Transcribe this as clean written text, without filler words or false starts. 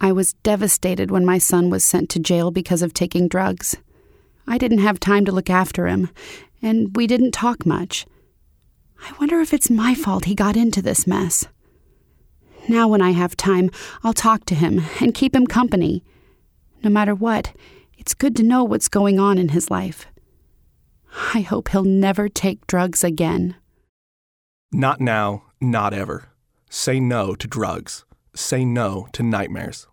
I was devastated when my son was sent to jail because of taking drugs. I didn't have time to look after him, and we didn't talk much. I wonder if it's my fault he got into this mess. Now when I have time, I'll talk to him and keep him company. No matter what, it's good to know what's going on in his life. I hope he'll never take drugs again. Not now, not ever. Say no to drugs. Say no to nightmares.